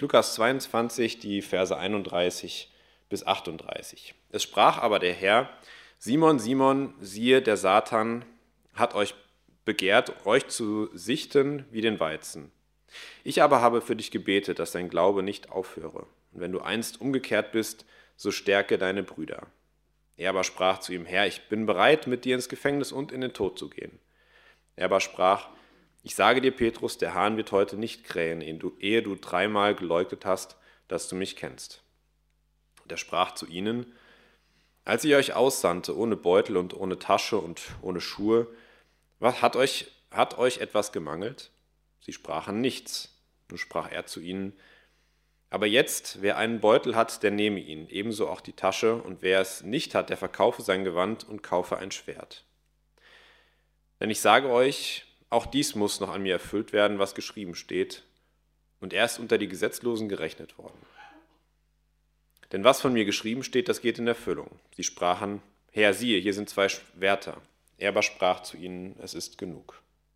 Lukas 22, die Verse 31 bis 38. Es sprach aber der Herr: Simon, Simon, siehe, der Satan hat euch begehrt, euch zu sichten wie den Weizen. Ich aber habe für dich gebetet, dass dein Glaube nicht aufhöre. Und wenn du einst umgekehrt bist, so stärke deine Brüder. Er aber sprach zu ihm: Herr, ich bin bereit, mit dir ins Gefängnis und in den Tod zu gehen. Er aber sprach: Ich sage dir, Petrus, der Hahn wird heute nicht krähen, ehe du 3-mal geleugnet hast, dass du mich kennst. Und er sprach zu ihnen: Als ich euch aussandte, ohne Beutel und ohne Tasche und ohne Schuhe, hat euch etwas gemangelt? Sie sprachen: Nichts. Nun sprach er zu ihnen: Aber jetzt, wer einen Beutel hat, der nehme ihn, ebenso auch die Tasche, und wer es nicht hat, der verkaufe sein Gewand und kaufe ein Schwert. Denn ich sage euch, auch dies muss noch an mir erfüllt werden, was geschrieben steht, und er ist unter die Gesetzlosen gerechnet worden. Denn was von mir geschrieben steht, das geht in Erfüllung. Sie sprachen: Herr, siehe, hier sind 2 Schwerter. Er aber sprach zu ihnen: Es ist genug.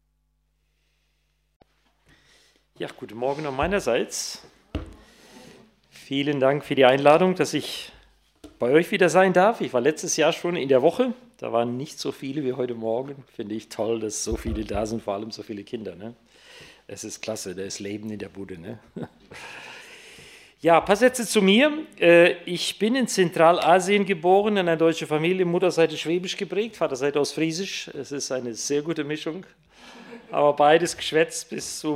Ja, guten Morgen auch meinerseits. Vielen Dank für die Einladung, dass ich bei euch wieder sein darf. Ich war letztes Jahr schon in der Woche. Da waren nicht so viele wie heute Morgen. Finde ich toll, dass so viele da sind, vor allem so viele Kinder. Ne? Es ist klasse, da ist Leben in der Bude. Ne? Ja, ein paar Sätze zu mir. Ich bin in Zentralasien geboren, in einer deutschen Familie, Mutterseite schwäbisch geprägt, Vaterseite ostfriesisch. Es ist eine sehr gute Mischung. Aber beides geschwätzt bis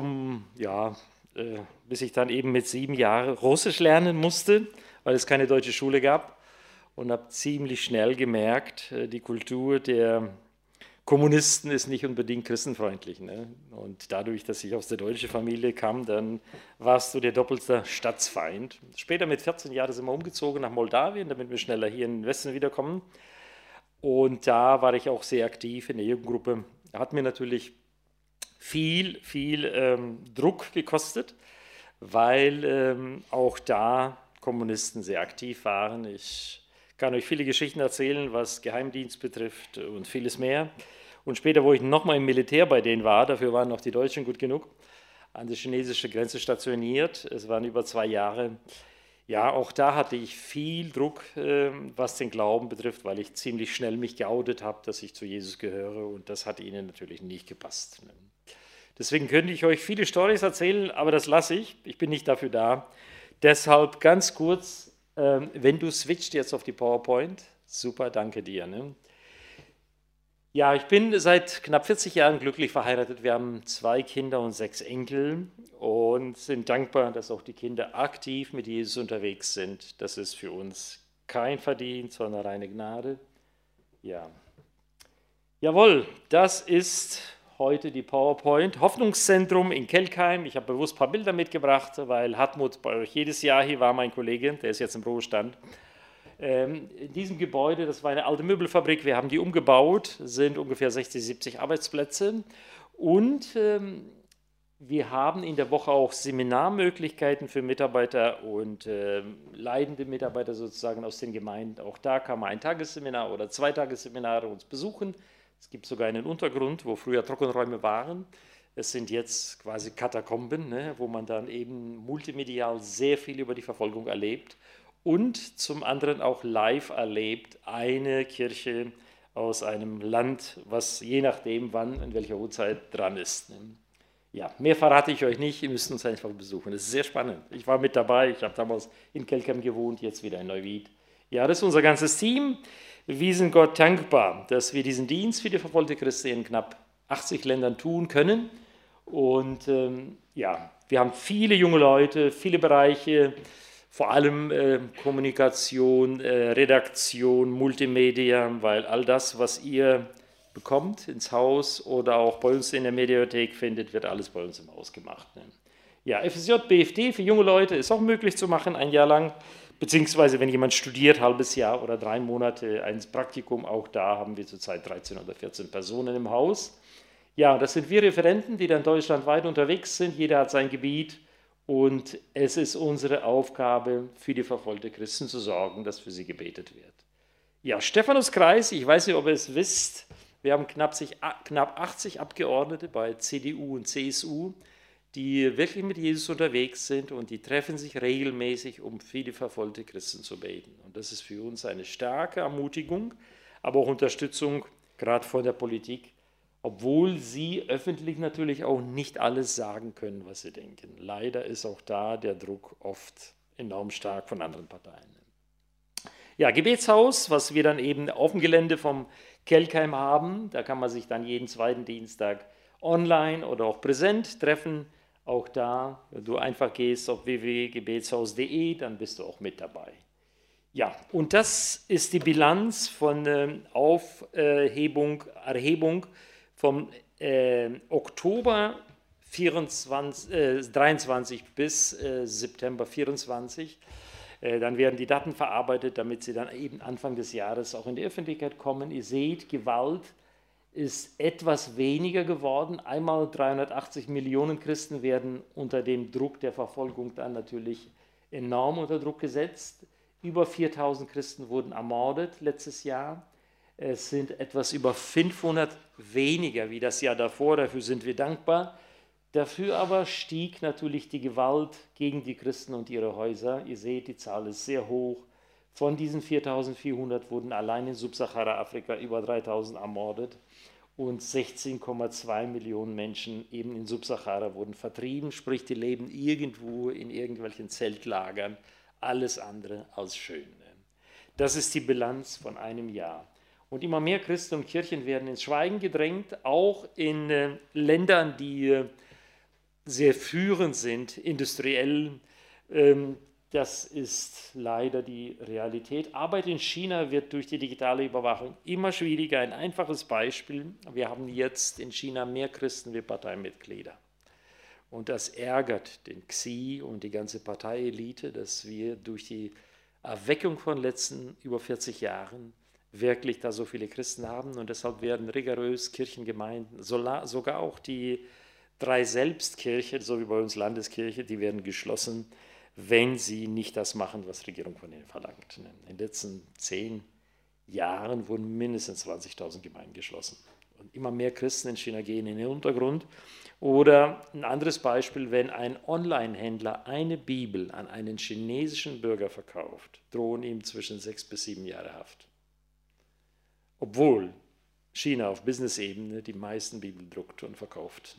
ich dann eben mit 7 Jahren Russisch lernen musste, weil es keine deutsche Schule gab. Und habe ziemlich schnell gemerkt, die Kultur der Kommunisten ist nicht unbedingt christenfreundlich. Ne? Und dadurch, dass ich aus der deutschen Familie kam, dann warst du der doppelte Staatsfeind. Später mit 14 Jahren sind wir umgezogen nach Moldawien, damit wir schneller hier in den Westen wiederkommen. Und da war ich auch sehr aktiv in der Jugendgruppe. Hat mir natürlich viel Druck gekostet, weil auch da Kommunisten sehr aktiv waren. Ich kann euch viele Geschichten erzählen, was Geheimdienst betrifft und vieles mehr. Und später, wo ich nochmal im Militär bei denen war, dafür waren noch die Deutschen gut genug, an der chinesischen Grenze stationiert. Es waren über 2 Jahre. Ja, auch da hatte ich viel Druck, was den Glauben betrifft, weil ich ziemlich schnell mich geoutet habe, dass ich zu Jesus gehöre. Und das hat ihnen natürlich nicht gepasst. Deswegen könnte ich euch viele Storys erzählen, aber das lasse ich. Ich bin nicht dafür da. Deshalb ganz kurz, wenn du switcht jetzt auf die PowerPoint, super, danke dir. Ne? Ja, ich bin seit knapp 40 Jahren glücklich verheiratet. Wir haben 2 Kinder und 6 Enkel und sind dankbar, dass auch die Kinder aktiv mit Jesus unterwegs sind. Das ist für uns kein Verdienst, sondern reine Gnade. Ja. Jawohl, das ist heute die PowerPoint. Hoffnungszentrum in Kelkheim. Ich habe bewusst ein paar Bilder mitgebracht, weil Hartmut bei euch jedes Jahr hier war, mein Kollege, der ist jetzt im Ruhestand. In diesem Gebäude, das war eine alte Möbelfabrik, wir haben die umgebaut, sind ungefähr 60, 70 Arbeitsplätze und wir haben in der Woche auch Seminarmöglichkeiten für Mitarbeiter und leidende Mitarbeiter sozusagen aus den Gemeinden. Auch da kann man ein Tagesseminar oder 2 Tagesseminare uns besuchen. Es gibt sogar einen Untergrund, wo früher Trockenräume waren. Es sind jetzt quasi Katakomben, ne, wo man dann eben multimedial sehr viel über die Verfolgung erlebt und zum anderen auch live erlebt eine Kirche aus einem Land, was je nachdem, wann, in welcher Uhrzeit dran ist. Ja, mehr verrate ich euch nicht, ihr müsst uns einfach besuchen. Das ist sehr spannend. Ich war mit dabei, ich habe damals in Kelkheim gewohnt, jetzt wieder in Neuwied. Ja, das ist unser ganzes Team. Wir sind Gott dankbar, dass wir diesen Dienst für die verfolgte Christen in knapp 80 Ländern tun können. Und wir haben viele junge Leute, viele Bereiche, vor allem Kommunikation, Redaktion, Multimedia, weil all das, was ihr bekommt ins Haus oder auch bei uns in der Mediathek findet, wird alles bei uns im Haus gemacht. Ne? Ja, FSJ, BFD für junge Leute ist auch möglich zu machen, 1 Jahr lang. Beziehungsweise, wenn jemand studiert, halbes Jahr oder 3 Monate, ein Praktikum, auch da haben wir zurzeit 13 oder 14 Personen im Haus. Ja, das sind wir Referenten, die dann deutschlandweit unterwegs sind. Jeder hat sein Gebiet und es ist unsere Aufgabe, für die verfolgte Christen zu sorgen, dass für sie gebetet wird. Ja, Stephanuskreis, ich weiß nicht, ob ihr es wisst, wir haben knapp 80 Abgeordnete bei CDU und CSU. die wirklich mit Jesus unterwegs sind und die treffen sich regelmäßig, um für die verfolgte Christen zu beten. Und das ist für uns eine starke Ermutigung, aber auch Unterstützung, gerade von der Politik, obwohl sie öffentlich natürlich auch nicht alles sagen können, was sie denken. Leider ist auch da der Druck oft enorm stark von anderen Parteien. Ja, Gebetshaus, was wir dann eben auf dem Gelände vom Kelkheim haben, da kann man sich dann jeden zweiten Dienstag online oder auch präsent treffen. Auch da, wenn du einfach gehst auf www.gebetshaus.de, dann bist du auch mit dabei. Ja, und das ist die Bilanz von Erhebung vom Oktober 23 bis September 24. Dann werden die Daten verarbeitet, damit sie dann eben Anfang des Jahres auch in die Öffentlichkeit kommen. Ihr seht, Gewalt ist etwas weniger geworden. Einmal 380 Millionen Christen werden unter dem Druck der Verfolgung dann natürlich enorm unter Druck gesetzt. Über 4000 Christen wurden ermordet letztes Jahr. Es sind etwas über 500 weniger wie das Jahr davor, dafür sind wir dankbar. Dafür aber stieg natürlich die Gewalt gegen die Christen und ihre Häuser. Ihr seht, die Zahl ist sehr hoch. Von diesen 4400 wurden allein in Subsahara-Afrika über 3000 ermordet und 16,2 Millionen Menschen eben in Subsahara wurden vertrieben, sprich, die leben irgendwo in irgendwelchen Zeltlagern, alles andere als schön. Das ist die Bilanz von einem Jahr. Und immer mehr Christen und Kirchen werden ins Schweigen gedrängt, auch in Ländern, die sehr führend sind, industriell. Das ist leider die Realität. Arbeit in China wird durch die digitale Überwachung immer schwieriger. Ein einfaches Beispiel, wir haben jetzt in China mehr Christen wie Parteimitglieder. Und das ärgert den Xi und die ganze Parteielite, dass wir durch die Erweckung von letzten über 40 Jahren wirklich da so viele Christen haben. Und deshalb werden rigorös Kirchengemeinden, sogar auch die 3 Selbstkirchen, so wie bei uns Landeskirche, die werden geschlossen, wenn sie nicht das machen, was die Regierung von ihnen verlangt. In den letzten 10 Jahren wurden mindestens 20.000 Gemeinden geschlossen. Und immer mehr Christen in China gehen in den Untergrund. Oder ein anderes Beispiel, wenn ein Online-Händler eine Bibel an einen chinesischen Bürger verkauft, drohen ihm zwischen 6 bis 7 Jahre Haft. Obwohl China auf Business-Ebene die meisten Bibeln druckt und verkauft.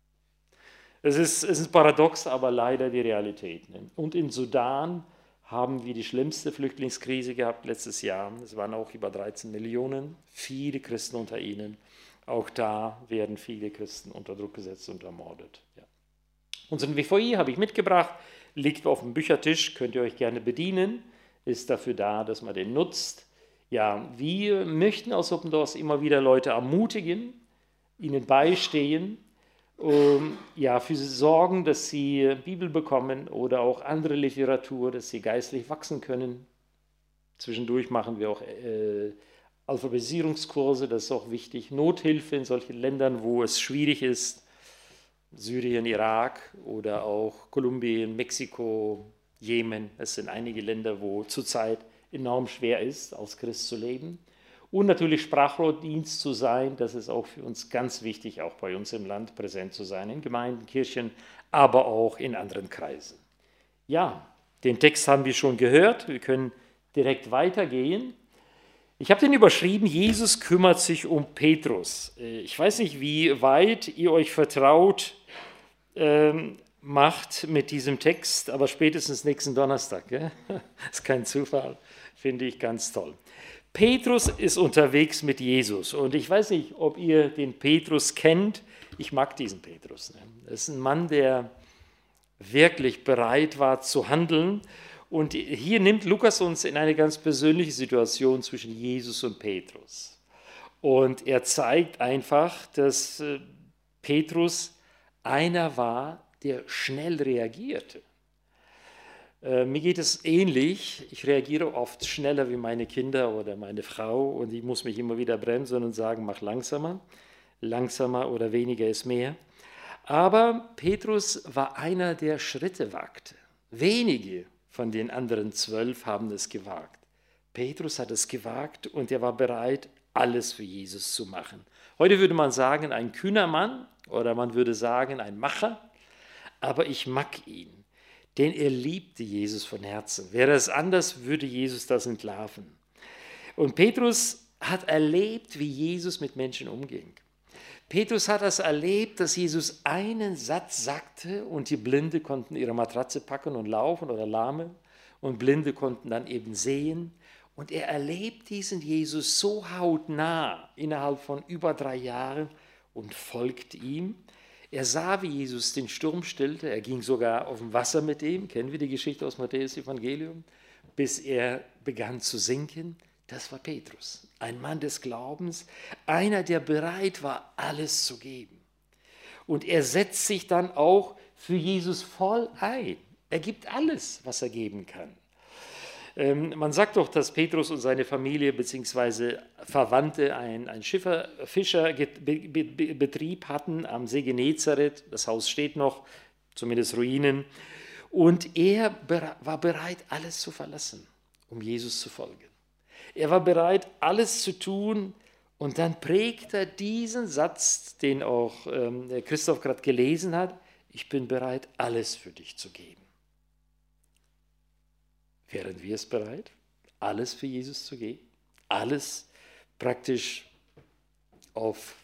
Es ist paradox, aber leider die Realität. Und in Sudan haben wir die schlimmste Flüchtlingskrise gehabt letztes Jahr. Es waren auch über 13 Millionen, viele Christen unter ihnen. Auch da werden viele Christen unter Druck gesetzt und ermordet. Ja. Unseren WVI habe ich mitgebracht, liegt auf dem Büchertisch, könnt ihr euch gerne bedienen, ist dafür da, dass man den nutzt. Ja, wir möchten aus Oppendorf immer wieder Leute ermutigen, ihnen beistehen, für sie sorgen, dass sie Bibel bekommen oder auch andere Literatur, dass sie geistlich wachsen können. Zwischendurch machen wir auch Alphabetisierungskurse, das ist auch wichtig. Nothilfe in solchen Ländern, wo es schwierig ist, Syrien, Irak oder auch Kolumbien, Mexiko, Jemen. Es sind einige Länder, wo zurzeit enorm schwer ist, als Christ zu leben. Und natürlich Sprachrohrdienst zu sein, das ist auch für uns ganz wichtig, auch bei uns im Land präsent zu sein, in Gemeinden, Kirchen, aber auch in anderen Kreisen. Ja, den Text haben wir schon gehört, wir können direkt weitergehen. Ich habe den überschrieben, Jesus kümmert sich um Petrus. Ich weiß nicht, wie weit ihr euch vertraut macht mit diesem Text, aber spätestens nächsten Donnerstag. Das ist kein Zufall, finde ich ganz toll. Petrus ist unterwegs mit Jesus und ich weiß nicht, ob ihr den Petrus kennt. Ich mag diesen Petrus. Das ist ein Mann, der wirklich bereit war zu handeln. Und hier nimmt Lukas uns in eine ganz persönliche Situation zwischen Jesus und Petrus. Und er zeigt einfach, dass Petrus einer war, der schnell reagierte. Mir geht es ähnlich. Ich reagiere oft schneller wie meine Kinder oder meine Frau und ich muss mich immer wieder bremsen und sagen, mach langsamer. Langsamer oder weniger ist mehr. Aber Petrus war einer, der Schritte wagte. Wenige von den anderen 12 haben es gewagt. Petrus hat es gewagt und er war bereit, alles für Jesus zu machen. Heute würde man sagen, ein kühner Mann oder man würde sagen, ein Macher. aber ich mag ihn, denn er liebte Jesus von Herzen. Wäre es anders, würde Jesus das entlarven. Und Petrus hat erlebt, wie Jesus mit Menschen umging. Petrus hat das erlebt, dass Jesus einen Satz sagte und die Blinde konnten ihre Matratze packen und laufen oder Lahme und Blinde konnten dann eben sehen. Und er erlebt diesen Jesus so hautnah innerhalb von über 3 Jahren und folgt ihm. Er sah, wie Jesus den Sturm stillte. Er ging sogar auf dem Wasser mit ihm. Kennen wir die Geschichte aus Matthäus Evangelium? Bis er begann zu sinken. Das war Petrus, ein Mann des Glaubens, einer, der bereit war, alles zu geben. Und er setzt sich dann auch für Jesus voll ein. Er gibt alles, was er geben kann. Man sagt doch, dass Petrus und seine Familie bzw. Verwandte einen Fischerbetrieb hatten am See Genezareth. Das Haus steht noch, zumindest Ruinen. Und er war bereit, alles zu verlassen, um Jesus zu folgen. Er war bereit, alles zu tun, und dann prägt er diesen Satz, den auch Christoph gerade gelesen hat: Ich bin bereit, alles für dich zu geben. Wären wir es bereit, alles für Jesus zu geben? Alles praktisch auf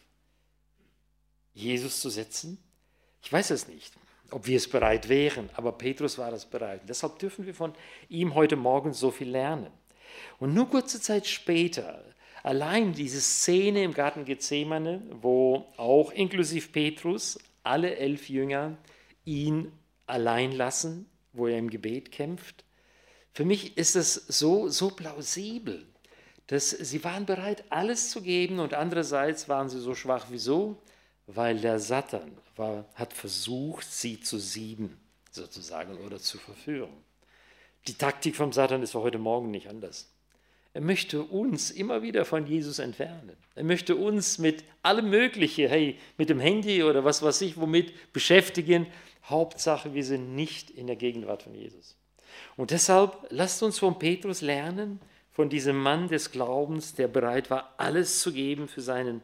Jesus zu setzen? Ich weiß es nicht, ob wir es bereit wären, aber Petrus war es bereit. Deshalb dürfen wir von ihm heute Morgen so viel lernen. Und nur kurze Zeit später, allein diese Szene im Garten Gethsemane, wo auch inklusive Petrus alle 11 Jünger ihn allein lassen, wo er im Gebet kämpft. Für mich ist es so plausibel, dass sie waren bereit, alles zu geben, und andererseits waren sie so schwach. Wieso? Weil der Satan hat versucht, sie zu sieben, sozusagen, oder zu verführen. Die Taktik vom Satan ist für heute Morgen nicht anders. Er möchte uns immer wieder von Jesus entfernen. Er möchte uns mit allem Möglichen, mit dem Handy oder was weiß ich, womit beschäftigen. Hauptsache, wir sind nicht in der Gegenwart von Jesus. Und deshalb lasst uns von Petrus lernen, von diesem Mann des Glaubens, der bereit war, alles zu geben für seinen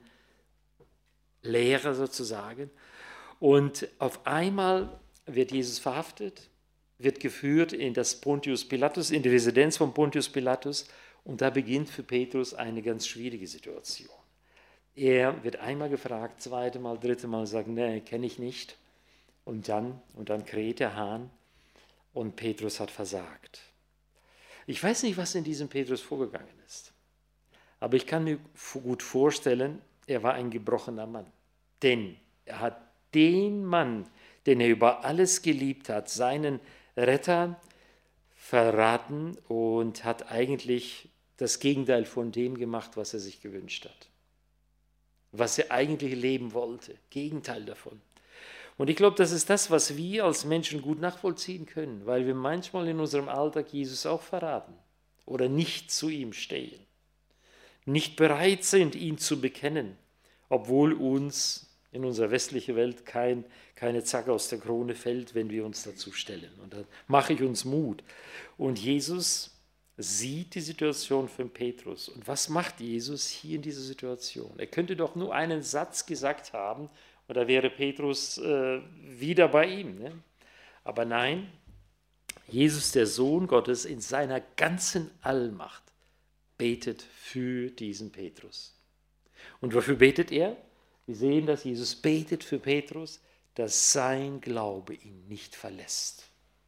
Lehrer sozusagen. Und auf einmal wird Jesus verhaftet, wird geführt in das Pontius Pilatus, in die Residenz von Pontius Pilatus. Und da beginnt für Petrus eine ganz schwierige Situation. Er wird einmal gefragt, 2. Mal, 3. Mal, sagt, nee, kenne ich nicht. Und dann kräht der Hahn und Petrus hat versagt. Ich weiß nicht, was in diesem Petrus vorgegangen ist. Aber ich kann mir gut vorstellen, er war ein gebrochener Mann. Denn er hat den Mann, den er über alles geliebt hat, seinen Retter, verraten und hat eigentlich das Gegenteil von dem gemacht, was er sich gewünscht hat. Was er eigentlich leben wollte. Gegenteil davon. Und ich glaube, das ist das, was wir als Menschen gut nachvollziehen können, weil wir manchmal in unserem Alltag Jesus auch verraten oder nicht zu ihm stehen. Nicht bereit sind, ihn zu bekennen, obwohl uns in unserer westlichen Welt keine Zacke aus der Krone fällt, wenn wir uns dazu stellen. Und da mache ich uns Mut. Und Jesus sieht die Situation von Petrus. Und was macht Jesus hier in dieser Situation? Er könnte doch nur einen Satz gesagt haben, und da wäre Petrus wieder bei ihm. Ne? Aber nein, Jesus, der Sohn Gottes, in seiner ganzen Allmacht betet für diesen Petrus. Und wofür betet er? Wir sehen, dass Jesus betet für Petrus, dass sein Glaube ihn nicht verlässt.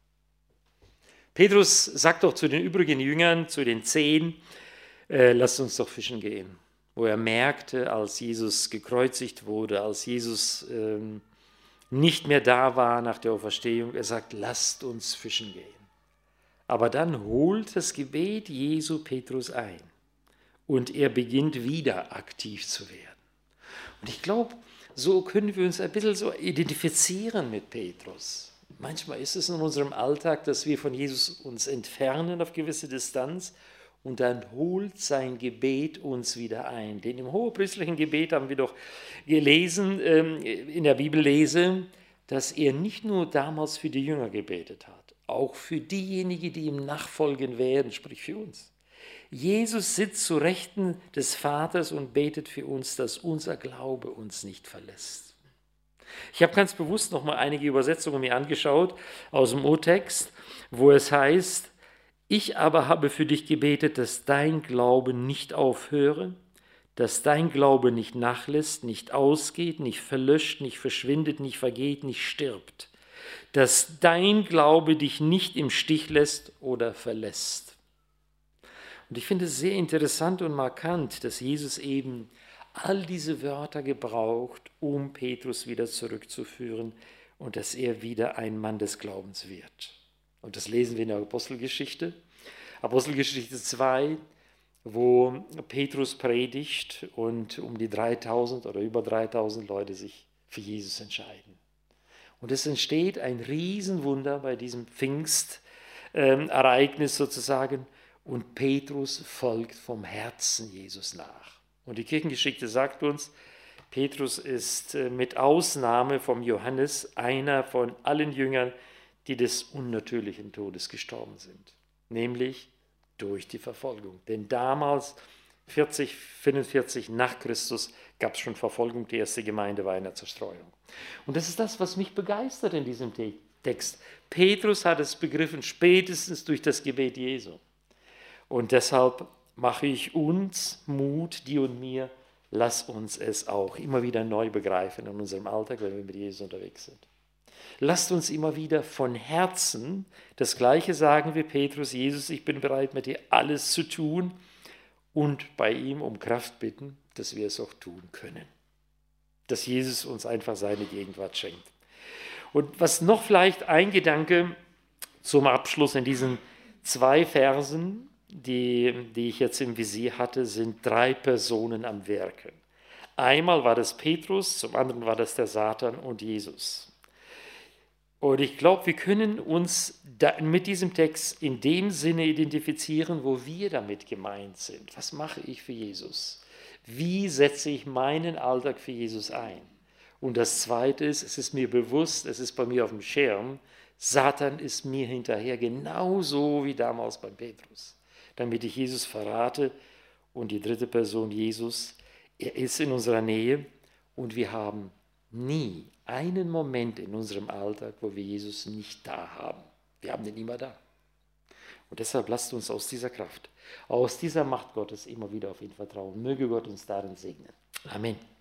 Petrus sagt doch zu den übrigen Jüngern, zu den 10, lasst uns doch fischen gehen. Wo er merkte, als Jesus gekreuzigt wurde, als Jesus nicht mehr da war nach der Auferstehung, er sagt, lasst uns fischen gehen. Aber dann holt das Gebet Jesu Petrus ein und er beginnt wieder aktiv zu werden. Und ich glaube, so können wir uns ein bisschen so identifizieren mit Petrus. Manchmal ist es in unserem Alltag, dass wir von Jesus uns entfernen auf gewisse Distanz und dann holt sein Gebet uns wieder ein. Denn im hohepriestlichen Gebet haben wir doch gelesen, in der Bibellese, dass er nicht nur damals für die Jünger gebetet hat, auch für diejenigen, die ihm nachfolgen werden, sprich für uns. Jesus sitzt zu Rechten des Vaters und betet für uns, dass unser Glaube uns nicht verlässt. Ich habe ganz bewusst noch mal einige Übersetzungen mir angeschaut aus dem Urtext, wo es heißt, ich aber habe für dich gebetet, dass dein Glaube nicht aufhöre, dass dein Glaube nicht nachlässt, nicht ausgeht, nicht verlöscht, nicht verschwindet, nicht vergeht, nicht stirbt, dass dein Glaube dich nicht im Stich lässt oder verlässt. Und ich finde es sehr interessant und markant, dass Jesus eben all diese Wörter gebraucht, um Petrus wieder zurückzuführen und dass er wieder ein Mann des Glaubens wird. Und das lesen wir in der Apostelgeschichte. Apostelgeschichte 2, wo Petrus predigt und um die 3000 oder über 3000 Leute sich für Jesus entscheiden. Und es entsteht ein Riesenwunder bei diesem Pfingstereignis sozusagen und Petrus folgt vom Herzen Jesus nach. Und die Kirchengeschichte sagt uns, Petrus ist mit Ausnahme vom Johannes einer von allen Jüngern, die des unnatürlichen Todes gestorben sind, nämlich durch die Verfolgung. Denn damals, 40, 45 nach Christus, gab es schon Verfolgung, die erste Gemeinde war in der Zerstreuung. Und das ist das, was mich begeistert in diesem Text. Petrus hat es begriffen, spätestens durch das Gebet Jesu. Und deshalb mache ich uns Mut, dir und mir, lass uns es auch immer wieder neu begreifen in unserem Alltag, wenn wir mit Jesus unterwegs sind. Lasst uns immer wieder von Herzen das Gleiche sagen wie Petrus, Jesus, ich bin bereit, mit dir alles zu tun und bei ihm um Kraft bitten, dass wir es auch tun können. Dass Jesus uns einfach seine Gegenwart schenkt. Und was noch vielleicht ein Gedanke zum Abschluss in diesen 2 Versen, die ich jetzt im Visier hatte, sind 3 Personen am Werke. Einmal war das Petrus, zum anderen war das der Satan und Jesus. Und ich glaube, wir können uns mit diesem Text in dem Sinne identifizieren, wo wir damit gemeint sind. Was mache ich für Jesus? Wie setze ich meinen Alltag für Jesus ein? Und das Zweite ist, es ist mir bewusst, es ist bei mir auf dem Schirm, Satan ist mir hinterher, genauso wie damals beim Petrus, damit ich Jesus verrate. Und die 3. Person, Jesus, er ist in unserer Nähe und wir haben nie einen Moment in unserem Alltag, wo wir Jesus nicht da haben. Wir haben ihn immer da. Und deshalb lasst uns aus dieser Kraft, aus dieser Macht Gottes immer wieder auf ihn vertrauen. Möge Gott uns darin segnen. Amen.